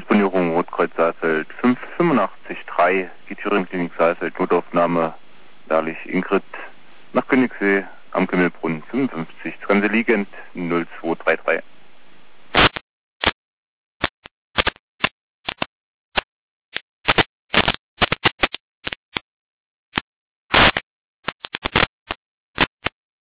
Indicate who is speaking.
Speaker 1: Disponierung Rotkreuz Saalfeld 585-3, die Thüringen-Klinik Saalfeld, Notaufnahme, Lerlich Ingrid nach Königssee am Kümmelbrunnen 55. Dran Sie liegend.